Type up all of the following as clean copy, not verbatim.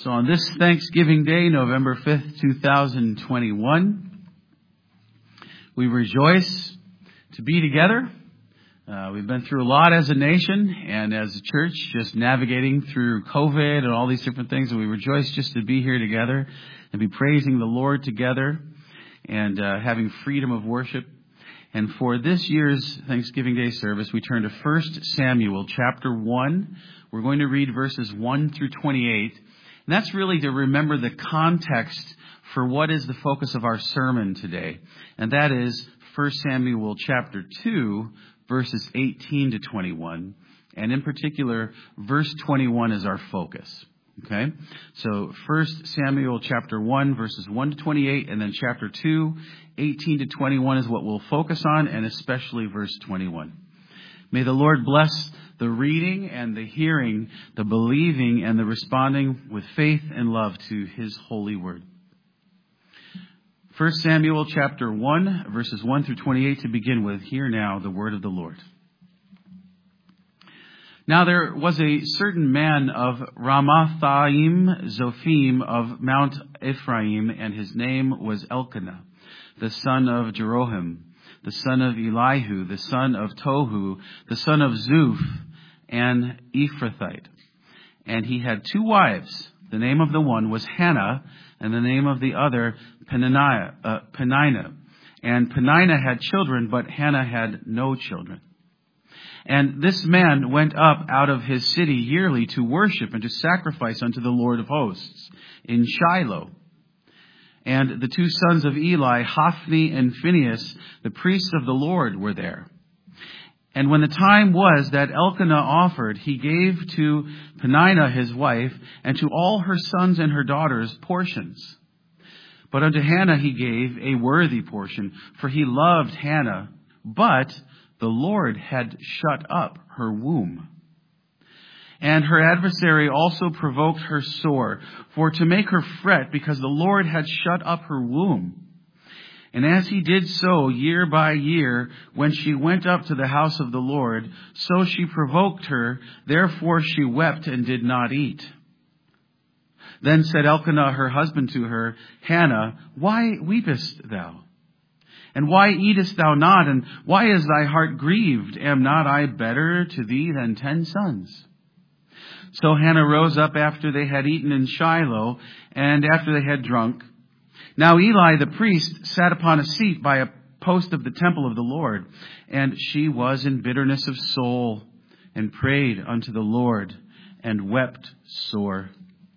So on this Thanksgiving Day, November 5th, 2021, we rejoice to be together. We've been through a lot as a nation and as a church, just navigating through COVID and all these different things. And we rejoice just to be here together and be praising the Lord together and having freedom of worship. And for this year's Thanksgiving Day service, we turn to 1 Samuel chapter 1. We're going to read verses 1 through 28. And that's really to remember the context for what is the focus of our sermon today. And that is 1 Samuel chapter 2, verses 18 to 21. And in particular, verse 21 is our focus. Okay? So 1 Samuel chapter 1, verses 1 to 28, and then chapter 2, 18 to 21 is what we'll focus on, and especially verse 21. May the Lord bless the reading and the hearing, the believing and the responding with faith and love to His holy word. 1 Samuel chapter 1, verses 1 through 28 to begin with. Hear now the word of the Lord. Now there was a certain man of Ramathaim Zophim of Mount Ephraim, and his name was Elkanah, the son of Jeroham, the son of Elihu, the son of Tohu, the son of Zuph, and Ephrathite. And he had two wives. The name of the one was Hannah, and the name of the other Peninnah. And Peninnah had children, but Hannah had no children. And this man went up out of his city yearly to worship and to sacrifice unto the Lord of hosts in Shiloh. And the two sons of Eli, Hophni and Phinehas, the priests of the Lord, were there. And when the time was that Elkanah offered, he gave to Peninnah his wife, and to all her sons and her daughters portions. But unto Hannah he gave a worthy portion, for he loved Hannah, but the Lord had shut up her womb. And her adversary also provoked her sore, for to make her fret, because the Lord had shut up her womb. And as he did so year by year, when she went up to the house of the Lord, so she provoked her, therefore she wept and did not eat. Then said Elkanah her husband to her, Hannah, why weepest thou? And why eatest thou not? And why is thy heart grieved? Am not I better to thee than 10 sons? So Hannah rose up after they had eaten in Shiloh, and after they had drunk. Now Eli the priest sat upon a seat by a post of the temple of the Lord, and she was in bitterness of soul, and prayed unto the Lord, and wept sore.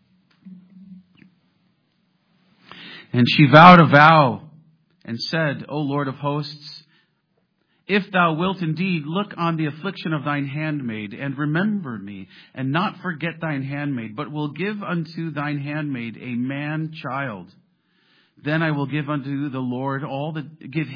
And she vowed a vow, and said, O Lord of hosts, if thou wilt indeed look on the affliction of thine handmaid, and remember me, and not forget thine handmaid, but will give unto thine handmaid a man child, then I will give him unto the Lord all the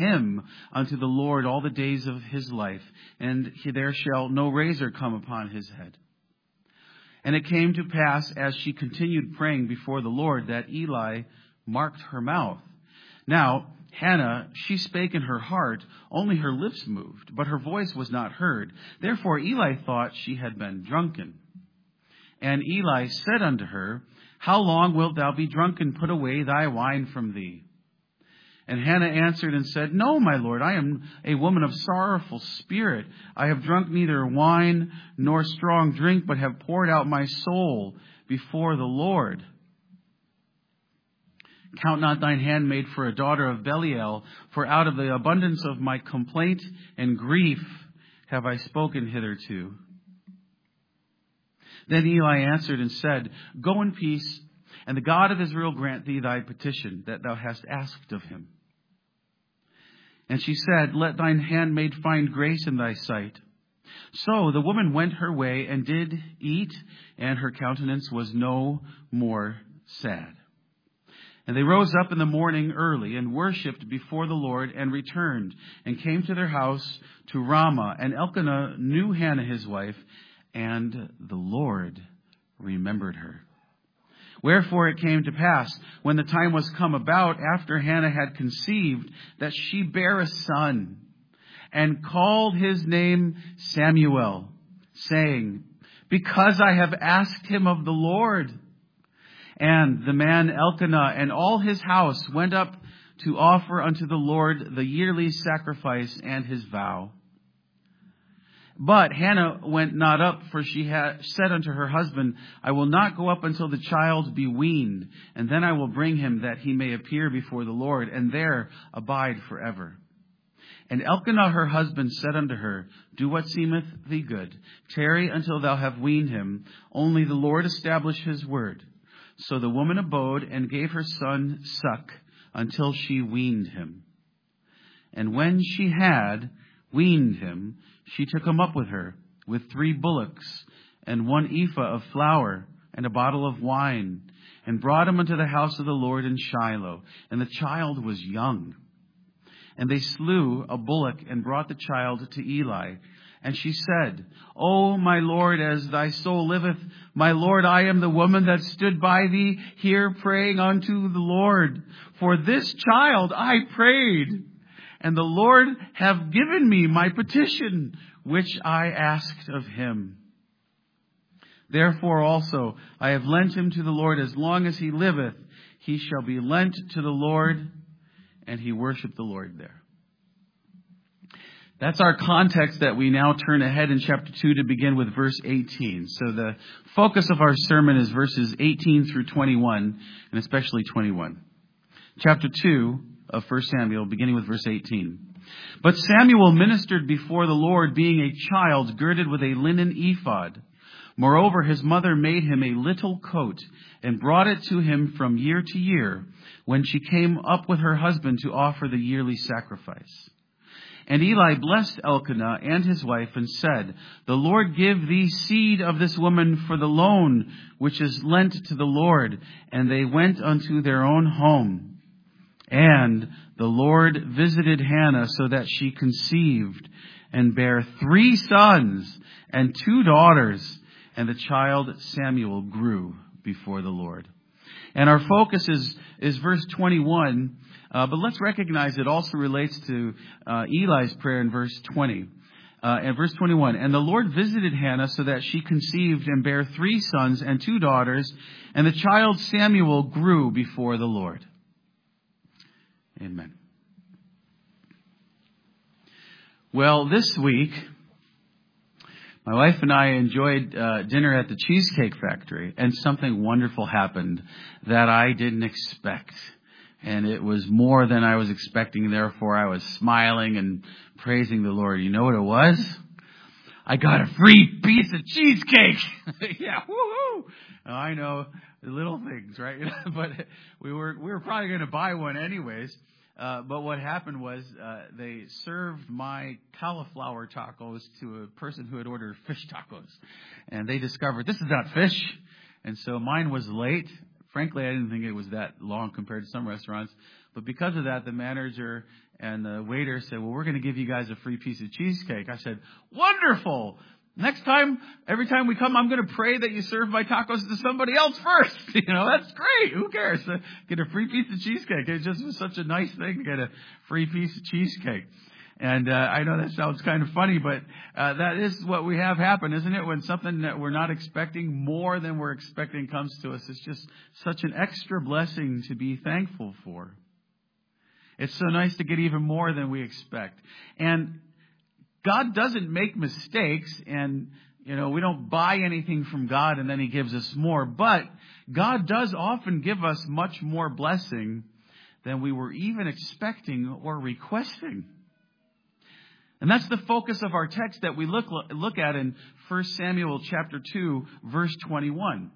days of his life, and there shall no razor come upon his head. And it came to pass, as she continued praying before the Lord, that Eli marked her mouth. Now Hannah, she spake in her heart, only her lips moved, but her voice was not heard. Therefore Eli thought she had been drunken. And Eli said unto her, How long wilt thou be drunken? Put away thy wine from thee. And Hannah answered and said, No, my Lord, I am a woman of sorrowful spirit. I have drunk neither wine nor strong drink, but have poured out my soul before the Lord. Count not thine handmaid for a daughter of Belial, for out of the abundance of my complaint and grief have I spoken hitherto. Then Eli answered and said, Go in peace, and the God of Israel grant thee thy petition that thou hast asked of him. And she said, Let thine handmaid find grace in thy sight. So the woman went her way and did eat, and her countenance was no more sad. And they rose up in the morning early and worshipped before the Lord and returned and came to their house to Ramah. And Elkanah knew Hannah his wife, and the Lord remembered her. Wherefore it came to pass, when the time was come about, after Hannah had conceived, that she bare a son, and called his name Samuel, saying, Because I have asked him of the Lord. And the man Elkanah and all his house went up to offer unto the Lord the yearly sacrifice and his vow. But Hannah went not up, for she had said unto her husband, I will not go up until the child be weaned, and then I will bring him, that he may appear before the Lord, and there abide forever. And Elkanah her husband said unto her, Do what seemeth thee good. Tarry until thou have weaned him. Only the Lord establish his word. So the woman abode, and gave her son suck, until she weaned him. And when she had weaned him, she took him up with her, with 3 bullocks, and 1 ephah of flour, and a bottle of wine, and brought him unto the house of the Lord in Shiloh. And the child was young. And they slew a bullock, and brought the child to Eli. And she said, O my Lord, as thy soul liveth, my Lord, I am the woman that stood by thee here praying unto the Lord. For this child I prayed, and the Lord have given me my petition, which I asked of him. Therefore also I have lent him to the Lord. As long as he liveth, he shall be lent to the Lord. And he worshiped the Lord there. That's our context that we now turn ahead in chapter 2 to begin with verse 18. So the focus of our sermon is verses 18 through 21, and especially 21. Chapter 2 of 1 Samuel, beginning with verse 18. But Samuel ministered before the Lord, being a child, girded with a linen ephod. Moreover, his mother made him a little coat, and brought it to him from year to year, when she came up with her husband to offer the yearly sacrifice. And Eli blessed Elkanah and his wife, and said, The Lord give thee seed of this woman for the loan which is lent to the Lord. And they went unto their own home. And the Lord visited Hannah, so that she conceived, and bare 3 sons and 2 daughters. And the child Samuel grew before the Lord. And our focus is verse 21. But let's recognize it also relates to Eli's prayer in verse 20. And verse 21. And the Lord visited Hannah, so that she conceived and bare 3 sons and 2 daughters. And the child Samuel grew before the Lord. Amen. Well, this week, my wife and I enjoyed dinner at the Cheesecake Factory, and something wonderful happened that I didn't expect. And it was more than I was expecting, therefore I was smiling and praising the Lord. You know what it was? I got a free piece of cheesecake! Yeah, woohoo! I know, the little things, right? But we were probably going to buy one anyways. But what happened was they served my cauliflower tacos to a person who had ordered fish tacos. And they discovered, this is not fish. And so mine was late. Frankly, I didn't think it was that long compared to some restaurants. But because of that, the manager and the waiter said, well, we're going to give you guys a free piece of cheesecake. I said, wonderful! Next time, every time we come, I'm going to pray that you serve my tacos to somebody else first. That's great. Who cares? Get a free piece of cheesecake. It just was such a nice thing to get a free piece of cheesecake. And I know that sounds kind of funny, but that is what we have happen, isn't it? When something that we're not expecting, more than we're expecting, comes to us. It's just such an extra blessing to be thankful for. It's so nice to get even more than we expect. And God doesn't make mistakes, and, we don't buy anything from God and then He gives us more. But God does often give us much more blessing than we were even expecting or requesting. And that's the focus of our text that we look at in 1 Samuel chapter 2, verse 21.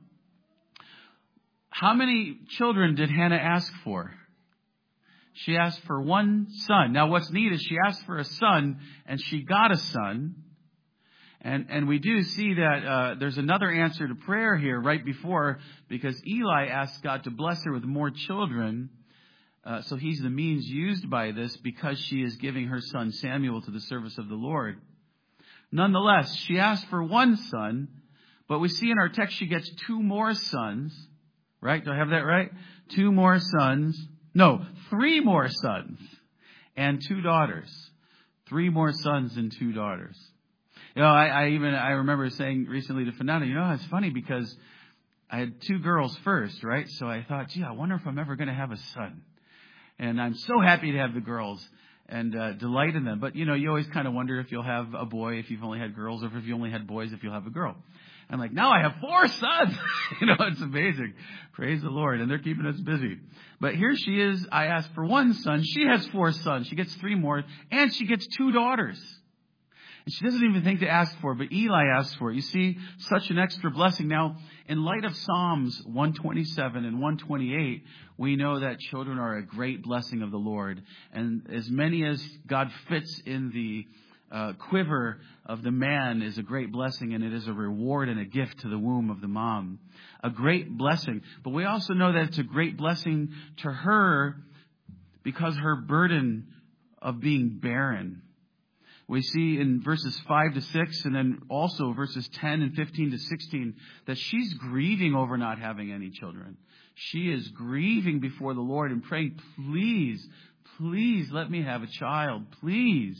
How many children did Hannah ask for? She asked for 1 son. Now, what's neat is she asked for a son, and she got a son. And we do see that there's another answer to prayer here right before, because Eli asked God to bless her with more children. So he's the means used by this, because she is giving her son Samuel to the service of the Lord. Nonetheless, she asked for 1 son, but we see in our text she gets 2 more sons. Right? Do I have that right? 2 more sons. No, 3 more sons and 2 daughters. 3 more sons and 2 daughters. I remember saying recently to Fernanda, it's funny because I had 2 girls first, right? So I thought, gee, I wonder if I'm ever going to have a son. And I'm so happy to have the girls and delight in them. But, you always kind of wonder if you'll have a boy if you've only had girls, or if you only had boys if you'll have a girl. I'm like, now I have 4 sons. It's amazing. Praise the Lord. And they're keeping us busy. But here she is. I asked for 1 son. She has 4 sons. She gets 3 more. And she gets 2 daughters. And she doesn't even think to ask for it, but Eli asks for it. You see, such an extra blessing. Now, in light of Psalms 127 and 128, we know that children are a great blessing of the Lord. And as many as God fits in the quiver of the man is a great blessing, and it is a reward and a gift to the womb of the mom. A great blessing. But we also know that it's a great blessing to her because her burden of being barren. We see in verses 5 to 6 and then also verses 10 and 15 to 16 that she's grieving over not having any children. She is grieving before the Lord and praying, please, please let me have a child, please.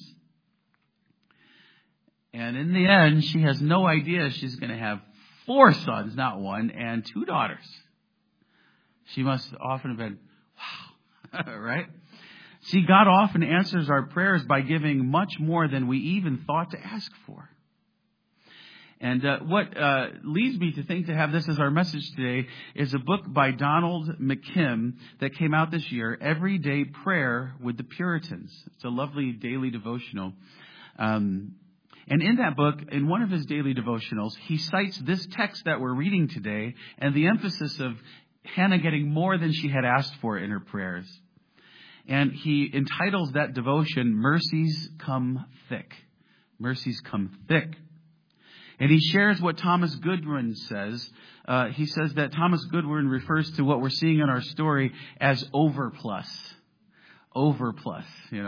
And in the end, she has no idea she's going to have 4 sons, not 1, and 2 daughters. She must often have been, wow, right? See, God often answers our prayers by giving much more than we even thought to ask for. And what leads me to think to have this as our message today is a book by Donald McKim that came out this year, Everyday Prayer with the Puritans. It's a lovely daily devotional. And in that book, in one of his daily devotionals, he cites this text that we're reading today and the emphasis of Hannah getting more than she had asked for in her prayers. And he entitles that devotion, Mercies Come Thick. Mercies Come Thick. And he shares what Thomas Goodwin says. He says that Thomas Goodwin refers to what we're seeing in our story as overplus. Overplus,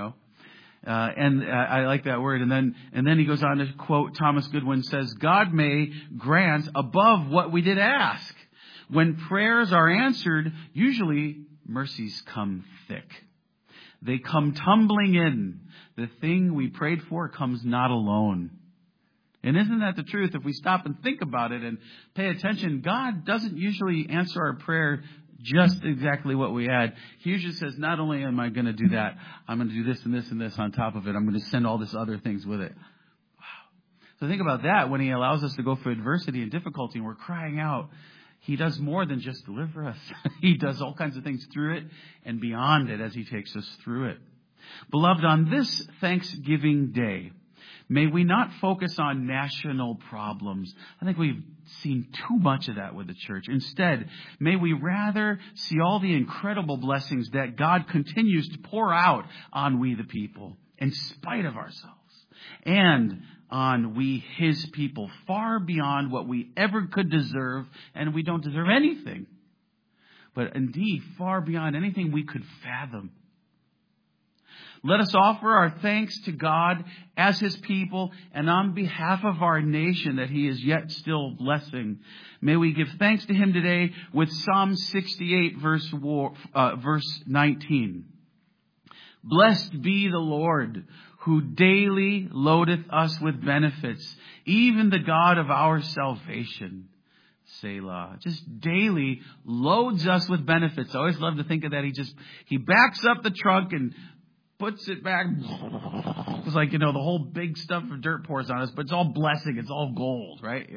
And I like that word. And then he goes on to quote, Thomas Goodwin says, God may grant above what we did ask. When prayers are answered, usually mercies come thick. They come tumbling in. The thing we prayed for comes not alone. And isn't that the truth? If we stop and think about it and pay attention, God doesn't usually answer our prayer just exactly what we had. He usually says, not only am I going to do that, I'm going to do this and this and this on top of it. I'm going to send all this other things with it. Wow. So think about that. When He allows us to go through adversity and difficulty and we're crying out, He does more than just deliver us. He does all kinds of things through it and beyond it as He takes us through it. Beloved, on this Thanksgiving Day, may we not focus on national problems. I think we've seen too much of that with the church. Instead, may we rather see all the incredible blessings that God continues to pour out on we the people in spite of ourselves. And on we His people, far beyond what we ever could deserve, and we don't deserve anything. But indeed, far beyond anything we could fathom. Let us offer our thanks to God as His people and on behalf of our nation that He is yet still blessing. May we give thanks to Him today with Psalm 68 verse 19. Blessed be the Lord, who daily loadeth us with benefits, even the God of our salvation. Selah. Just daily loads us with benefits. I always love to think of that. He backs up the trunk and puts it back. It's like, the whole big stuff of dirt pours on us, but it's all blessing. It's all gold, right?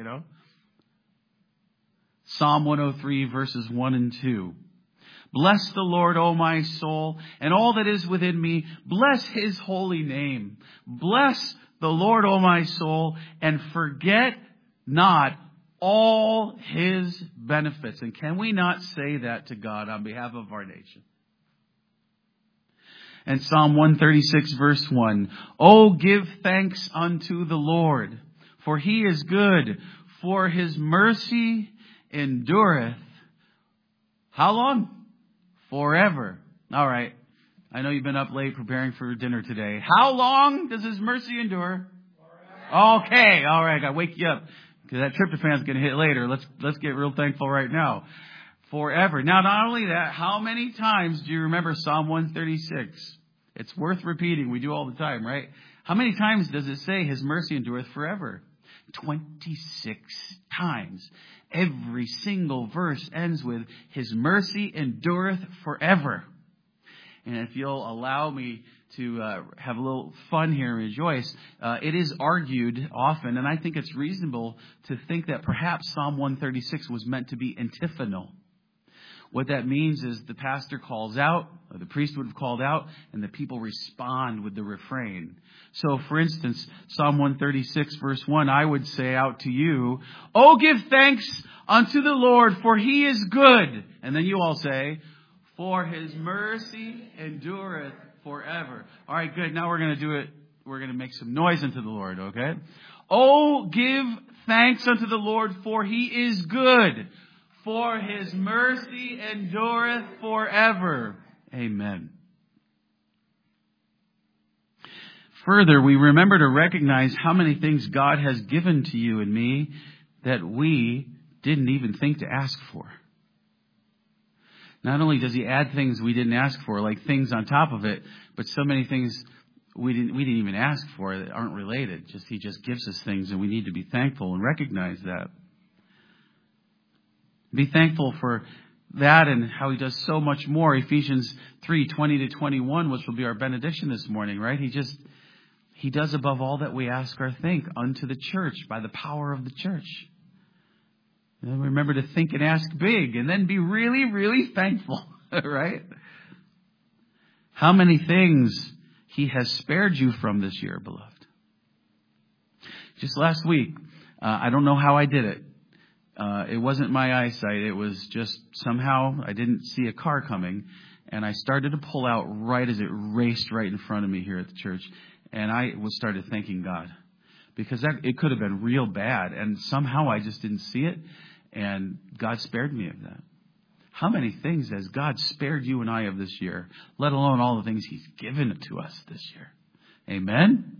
Psalm 103 verses 1 and 2. Bless the Lord, O my soul, and all that is within me. Bless His holy name. Bless the Lord, O my soul, and forget not all His benefits. And can we not say that to God on behalf of our nation? And Psalm 136 verse 1. Oh, give thanks unto the Lord, for He is good, for His mercy endureth. How long? Forever. All right. I know you've been up late preparing for dinner today. How long does His mercy endure? Forever. Okay. All right. I gotta wake you up because that tryptophan's going to hit later. Let's get real thankful right now. Forever. Now, not only that, how many times do you remember Psalm 136? It's worth repeating. We do all the time, right? How many times does it say His mercy endureth forever? 26 times. Every single verse ends with, His mercy endureth forever. And if you'll allow me to have a little fun here and rejoice, it is argued often, and I think it's reasonable to think that perhaps Psalm 136 was meant to be antiphonal. What that means is the pastor calls out, or the priest would have called out, and the people respond with the refrain. So, for instance, Psalm 136, verse 1, I would say out to you, "Oh, give thanks unto the Lord, for He is good." And then you all say, "For His mercy endureth forever." All right, good. Now we're going to do it. We're going to make some noise unto the Lord, okay? "Oh, give thanks unto the Lord, for He is good. For His mercy endureth forever." Amen. Further, we remember to recognize how many things God has given to you and me that we didn't even think to ask for. Not only does He add things we didn't ask for, like things on top of it, but so many things we didn't even ask for that aren't related. He just gives us things, and we need to be thankful and recognize that. Be thankful for that and how He does so much more. Ephesians 3:20-21, which will be our benediction this morning, right? He does above all that we ask or think unto the church by the power of the church. And remember to think and ask big, and then be really, really thankful, right? How many things He has spared you from this year, beloved. Just last week, I don't know how I did it. It wasn't my eyesight. It was just somehow I didn't see a car coming, and I started to pull out right as it raced right in front of me here at the church, and I started thanking God, because it could have been real bad, and somehow I just didn't see it, and God spared me of that. How many things has God spared you and I of this year, let alone all the things He's given to us this year? Amen?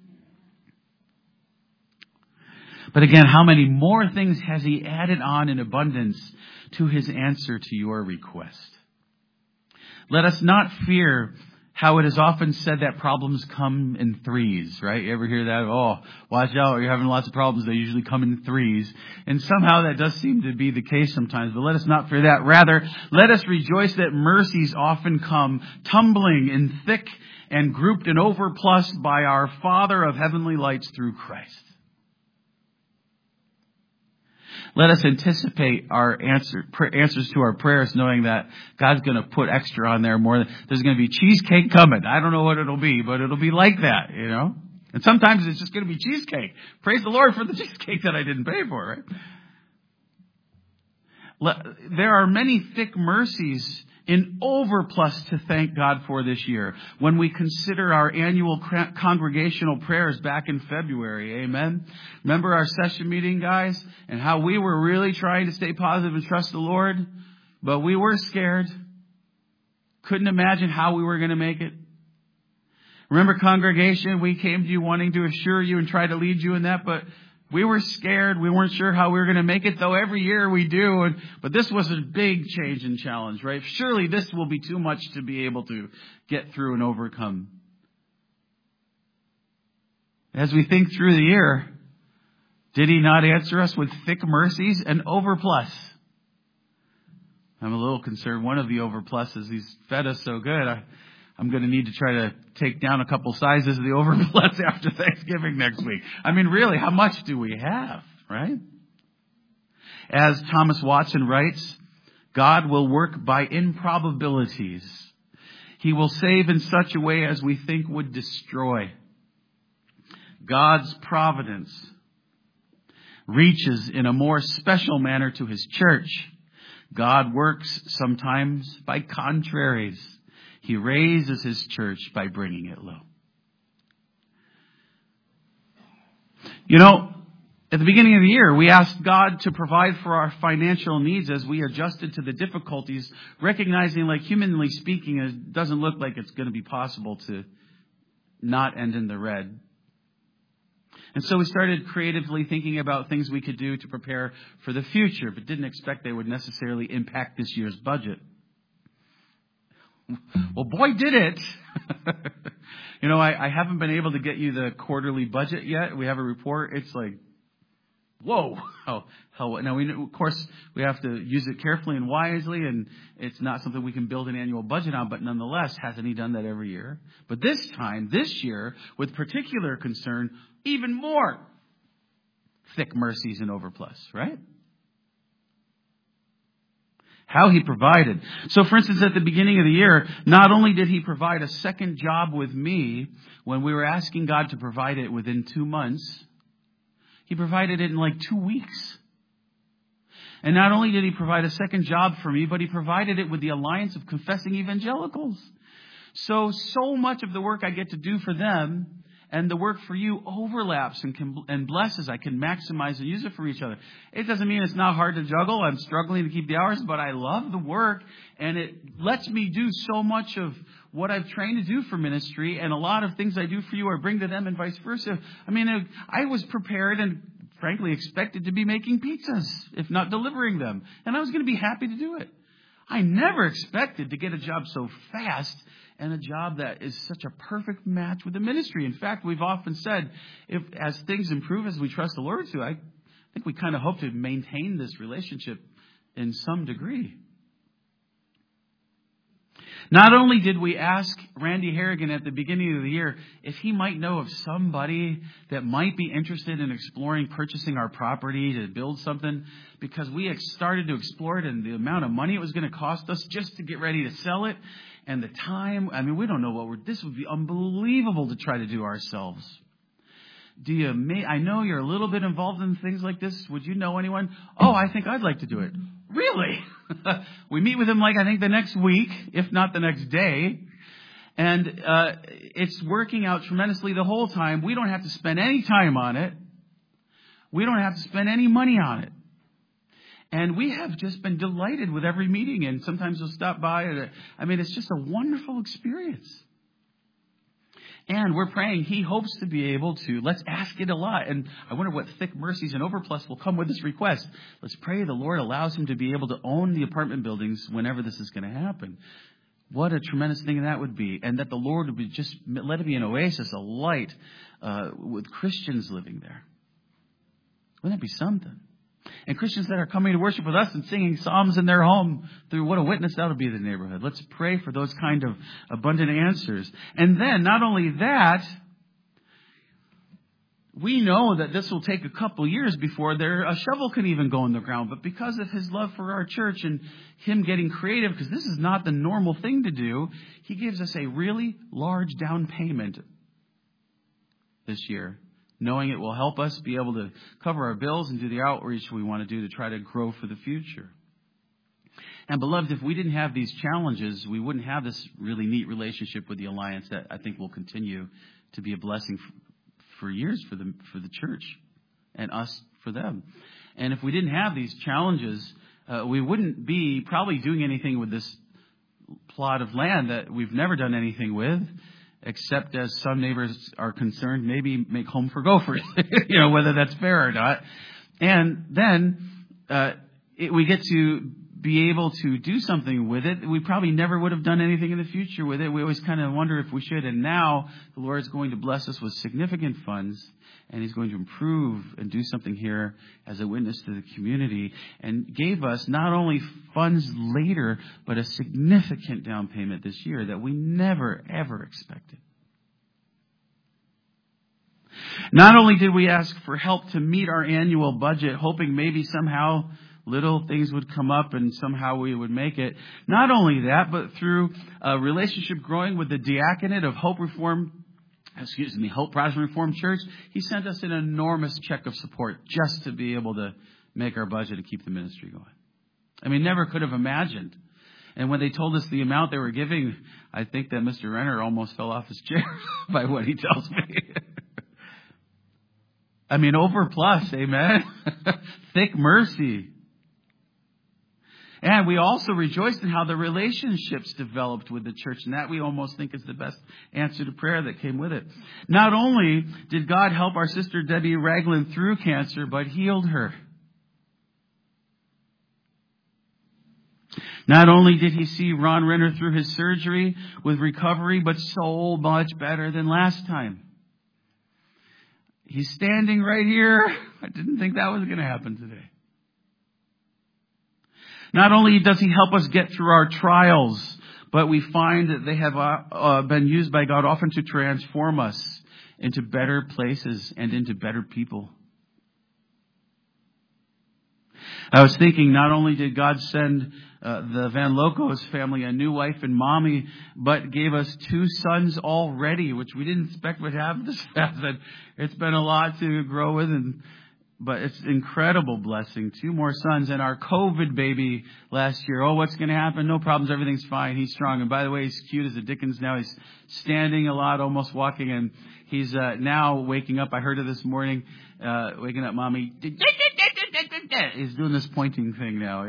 But again, how many more things has He added on in abundance to His answer to your request? Let us not fear how it is often said that problems come in threes, right? You ever hear that? Oh, watch out, you're having lots of problems. They usually come in threes. And somehow that does seem to be the case sometimes. But let us not fear that. Rather, let us rejoice that mercies often come tumbling in thick and grouped and overplussed by our Father of heavenly lights through Christ. Let us anticipate our answers to our prayers, knowing that God's going to put extra on there more. There's going to be cheesecake coming. I don't know what it'll be, but it'll be like that, you know. And sometimes it's just going to be cheesecake. Praise the Lord for the cheesecake that I didn't pay for, right? There are many thick mercies in overplus to thank God for this year. When we consider our annual congregational prayers back in February, amen? Remember our session meeting, guys? And how we were really trying to stay positive and trust the Lord? But we were scared. Couldn't imagine how we were going to make it. Remember congregation? We came to you wanting to assure you and try to lead you in that, but we were scared. We weren't sure how we were going to make it, though every year we do. But this was a big change and challenge, right? Surely this will be too much to be able to get through and overcome. As we think through the year, did He not answer us with thick mercies and overplus? I'm a little concerned. One of the overpluses, He's fed us so good. I'm going to need to try to take down a couple sizes of the overplus after Thanksgiving next week. I mean, really, how much do we have, right? As Thomas Watson writes, God will work by improbabilities. He will save in such a way as we think would destroy. God's providence reaches in a more special manner to His church. God works sometimes by contraries. He raises His church by bringing it low. You know, at the beginning of the year, we asked God to provide for our financial needs as we adjusted to the difficulties, recognizing, like humanly speaking, it doesn't look like it's going to be possible to not end in the red. And so we started creatively thinking about things we could do to prepare for the future, but didn't expect they would necessarily impact this year's budget. Well, boy, did it. You know, I haven't been able to get you the quarterly budget yet. We have a report. It's like Whoa! Now of course, we have to use it carefully and wisely, and it's not something we can build an annual budget on. But nonetheless, hasn't He done that every year? But this year, with particular concern, even more thick mercies and overplus, right? How He provided. So, for instance, at the beginning of the year, not only did He provide a second job with me when we were asking God to provide it within 2 months, He provided it in like 2 weeks. And not only did He provide a second job for me, but He provided it with the Alliance of Confessing Evangelicals. So much of the work I get to do for them and the work for you overlaps and blesses. I can maximize and use it for each other. It doesn't mean it's not hard to juggle. I'm struggling to keep the hours, but I love the work, and it lets me do so much of what I've trained to do for ministry, and a lot of things I do for you I bring to them and vice versa. I mean, I was prepared and frankly expected to be making pizzas, if not delivering them, and I was going to be happy to do it. I never expected to get a job so fast, and a job that is such a perfect match with the ministry. In fact, we've often said, as things improve, as we trust the Lord to, I think we kind of hope to maintain this relationship in some degree. Not only did we ask Randy Harrigan at the beginning of the year if he might know of somebody that might be interested in exploring purchasing our property to build something, because we had started to explore it and the amount of money it was going to cost us just to get ready to sell it. And the time, I mean, we don't know this would be unbelievable to try to do ourselves. I know you're a little bit involved in things like this. Would you know anyone? Oh, I think I'd like to do it. Really? We meet with him I think the next week, if not the next day. And it's working out tremendously the whole time. We don't have to spend any time on it. We don't have to spend any money on it. And we have just been delighted with every meeting, and sometimes we'll stop by. It's just a wonderful experience. And we're praying He hopes to be able to, let's ask it a lot. And I wonder what thick mercies and overplus will come with this request. Let's pray the Lord allows him to be able to own the apartment buildings whenever this is going to happen. What a tremendous thing that would be. And that the Lord would be just let it be an oasis, a light, with Christians living there. Wouldn't that be something? And Christians that are coming to worship with us and singing psalms in their home, through what a witness that will be to the neighborhood. Let's pray for those kind of abundant answers. And then, not only that, we know that this will take a couple years before a shovel can even go in the ground. But because of His love for our church and Him getting creative, because this is not the normal thing to do, He gives us a really large down payment this year, knowing it will help us be able to cover our bills and do the outreach we want to do to try to grow for the future. And beloved, if we didn't have these challenges, we wouldn't have this really neat relationship with the Alliance that I think will continue to be a blessing for years for the church and us for them. And if we didn't have these challenges, we wouldn't be probably doing anything with this plot of land that we've never done anything with, except as some neighbors are concerned, maybe make home for gophers, whether that's fair or not. And then we get to be able to do something with it. We probably never would have done anything in the future with it. We always kind of wonder if we should. And now the Lord is going to bless us with significant funds, and He's going to improve and do something here as a witness to the community, and gave us not only funds later, but a significant down payment this year that we never, ever expected. Not only did we ask for help to meet our annual budget, hoping maybe somehow little things would come up and somehow we would make it. Not only that, but through a relationship growing with the diaconate of Hope Protestant Reformed Church, He sent us an enormous check of support just to be able to make our budget and keep the ministry going. Never could have imagined. And when they told us the amount they were giving, I think that Mr. Renner almost fell off his chair by what he tells me. Overplus, amen. Thick mercy. And we also rejoiced in how the relationships developed with the church, and that we almost think is the best answer to prayer that came with it. Not only did God help our sister Debbie Ragland through cancer, but healed her. Not only did He see Ron Renner through his surgery with recovery, but so much better than last time. He's standing right here. I didn't think that was going to happen today. Not only does He help us get through our trials, but we find that they have been used by God often to transform us into better places and into better people. I was thinking, not only did God send the Van Locos family a new wife and mommy, but gave us 2 sons already, which we didn't expect would have this fast. It's been a lot to grow with, but it's an incredible blessing. 2 more sons, and our COVID baby last year. Oh, what's going to happen? No problems. Everything's fine. He's strong. And by the way, he's cute as a Dickens now. He's standing a lot, almost walking, and he's now waking up. I heard it this morning, waking up, Mommy. He's doing this pointing thing now.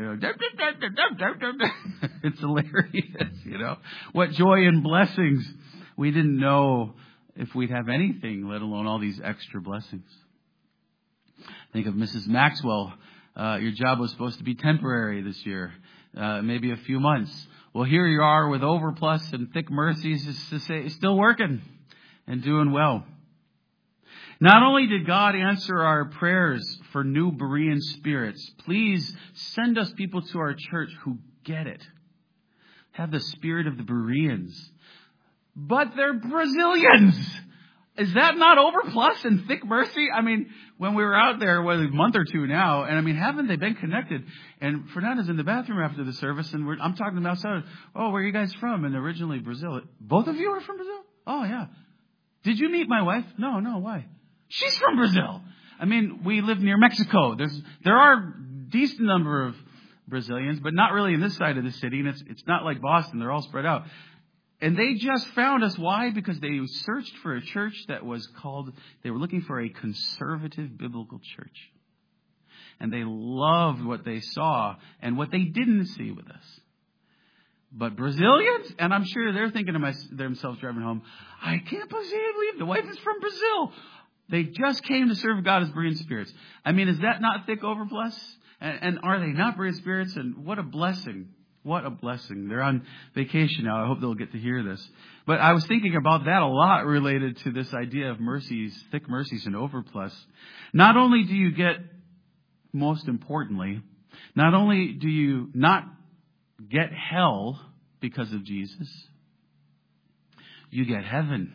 It's hilarious, What joy and blessings. We didn't know if we'd have anything, let alone all these extra blessings. Think of Mrs. Maxwell. Your job was supposed to be temporary this year, maybe a few months. Well, here you are with Overplus and Thick Mercies, still working and doing well. Not only did God answer our prayers for new Berean spirits, please send us people to our church who get it, have the spirit of the Bereans. But they're Brazilians. Is that not Overplus and Thick Mercy? I mean, when we were out there, a month or 2 now, and haven't they been connected? And Fernanda's in the bathroom after the service, and I'm talking to them outside. Oh, where are you guys from? And originally Brazil. Both of you are from Brazil? Oh, yeah. Did you meet my wife? No, why? She's from Brazil. We live near Mexico. There are decent number of Brazilians, but not really in this side of the city. And it's not like Boston. They're all spread out. And they just found us. Why? Because they searched for a church that was called, they were looking for a conservative biblical church. And they loved what they saw and what they didn't see with us. But Brazilians, and I'm sure they're thinking to themselves driving home, I can't believe the wife is from Brazil. They just came to serve God as Berean spirits. Is that not Thick Overplus? And are they not Berean spirits? And what a blessing. What a blessing. They're on vacation now. I hope they'll get to hear this. But I was thinking about that a lot related to this idea of mercies, Thick Mercies and Overplus. Not only do you get, most importantly, not only do you not get hell because of Jesus, you get heaven.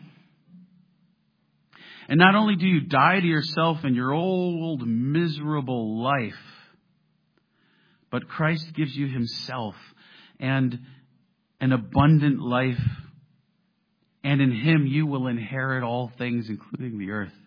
And not only do you die to yourself and your old miserable life, but Christ gives you Himself and an abundant life. And in Him you will inherit all things, including the earth.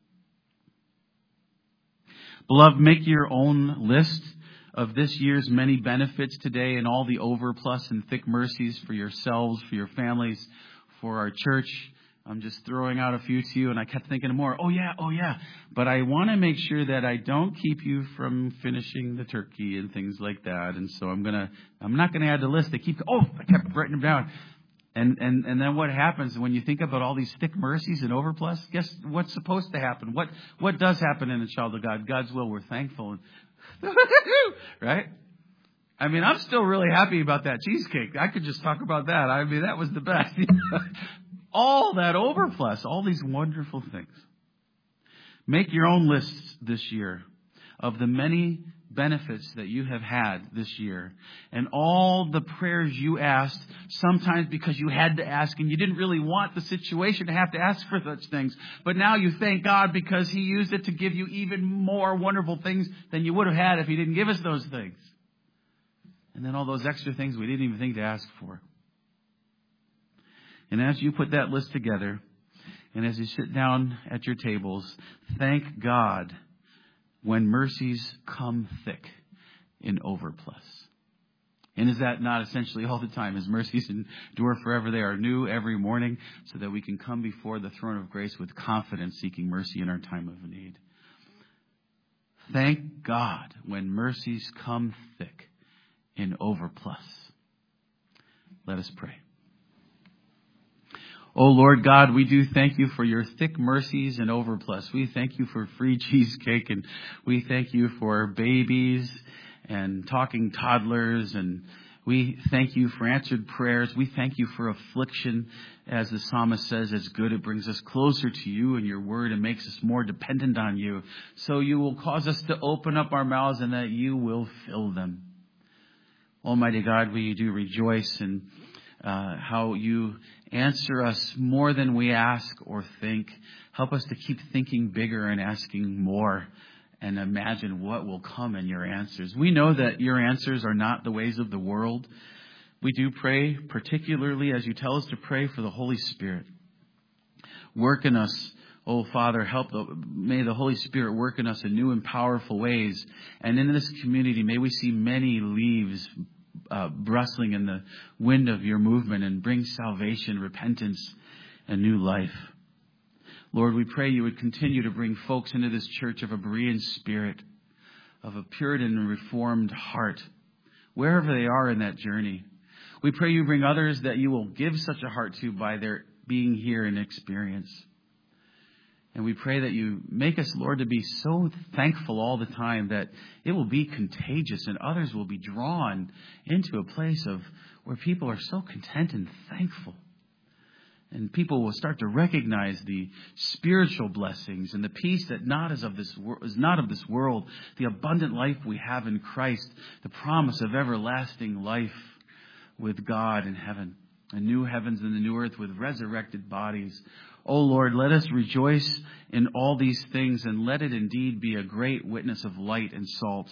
Beloved, make your own list of this year's many benefits today and all the Overplus and Thick Mercies for yourselves, for your families, for our church. I'm just throwing out a few to you, and I kept thinking of more. Oh yeah. But I want to make sure that I don't keep you from finishing the turkey and things like that. And so I'm not gonna add the list. I kept writing them down. And then what happens when you think about all these Thick Mercies and Overplus? Guess what's supposed to happen? What does happen in a child of God? God's will. We're thankful. Right? I'm still really happy about that cheesecake. I could just talk about that. That was the best. All that Overplus, all these wonderful things. Make your own lists this year of the many benefits that you have had this year and all the prayers you asked, sometimes because you had to ask and you didn't really want the situation to have to ask for such things. But now you thank God because He used it to give you even more wonderful things than you would have had if He didn't give us those things. And then all those extra things we didn't even think to ask for. And as you put that list together, and as you sit down at your tables, thank God when mercies come thick in Overplus. And is that not essentially all the time? His mercies endure forever. They are new every morning so that we can come before the throne of grace with confidence, seeking mercy in our time of need. Thank God when mercies come thick in Overplus. Let us pray. Oh Lord God, we do thank you for your thick mercies and Overplus. We thank you for free cheesecake, and we thank you for babies and talking toddlers, and We thank you for answered prayers. We thank you for affliction. As the psalmist says, it's good. It brings us closer to you and your word and makes us more dependent on you. So you will cause us to open up our mouths and that you will fill them. Almighty God, we do rejoice in how you answer us more than we ask or think. Help us to keep thinking bigger and asking more and imagine what will come in your answers. We know that your answers are not the ways of the world. We do pray, particularly as you tell us to pray, for the Holy Spirit. Work in us, oh Father, may the Holy Spirit work in us in new and powerful ways. And in this community, may we see many leaves rustling in the wind of your movement and bring salvation, repentance, and new life. Lord, we pray you would continue to bring folks into this church of a Berean spirit, of a Puritan and Reformed heart, wherever they are in that journey. We pray you bring others that you will give such a heart to by their being here in experience. And we pray that you make us, Lord, to be so thankful all the time that it will be contagious and others will be drawn into a place of where people are so content and thankful. And people will start to recognize the spiritual blessings and the peace that is not of this world, the abundant life we have in Christ, the promise of everlasting life with God in heaven, the new heavens and the new earth with resurrected bodies. Oh Lord, let us rejoice in all these things and let it indeed be a great witness of light and salt.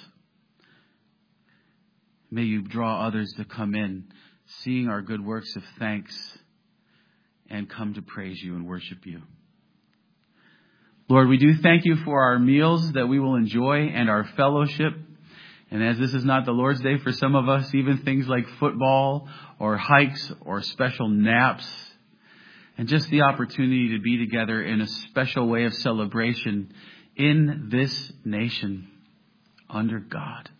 May you draw others to come in, seeing our good works of thanks, and come to praise you and worship you. Lord, we do thank you for our meals that we will enjoy and our fellowship. And as this is not the Lord's Day for some of us, even things like football or hikes or special naps, and just the opportunity to be together in a special way of celebration in this nation under God.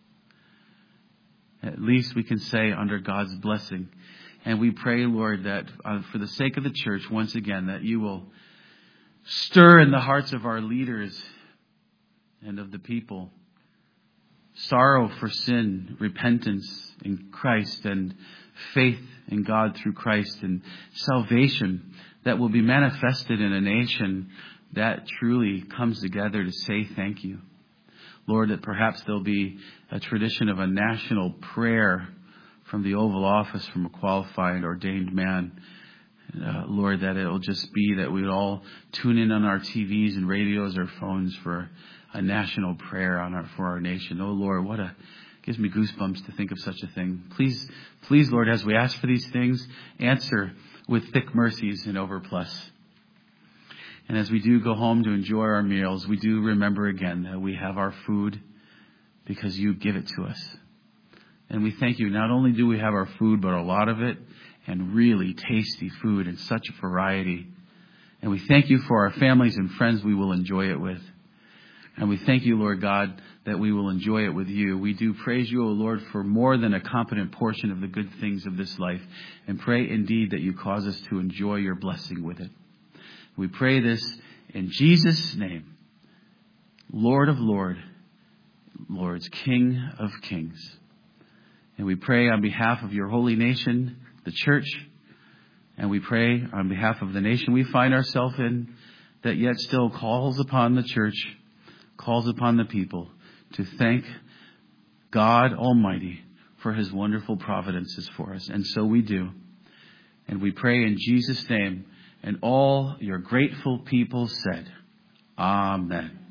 At least we can say under God's blessing. And we pray, Lord, that for the sake of the church, once again, that you will stir in the hearts of our leaders and of the people sorrow for sin, repentance in Christ, and faith in God through Christ, and salvation that will be manifested in a nation that truly comes together to say thank you. Lord, that perhaps there'll be a tradition of a national prayer from the Oval Office, from a qualified, ordained man. Lord, that it'll just be that we'd all tune in on our TVs and radios or phones for a national prayer for our nation. Oh, Lord, gives me goosebumps to think of such a thing. Please, Lord, as we ask for these things, answer with thick mercies and overplus. And as we do go home to enjoy our meals, we do remember again that we have our food because you give it to us. And we thank you. Not only do we have our food, but a lot of it, and really tasty food in such a variety. And we thank you for our families and friends we will enjoy it with. And we thank you, Lord God, that we will enjoy it with you. We do praise you, O Lord, for more than a competent portion of the good things of this life. And pray indeed that you cause us to enjoy your blessing with it. We pray this in Jesus' name, Lord of Lords, King of Kings. And we pray on behalf of your holy nation, the church, and we pray on behalf of the nation we find ourselves in, that yet still calls upon the church, calls upon the people to thank God Almighty for his wonderful providences for us. And so we do. And we pray in Jesus' name, and all your grateful people said, Amen.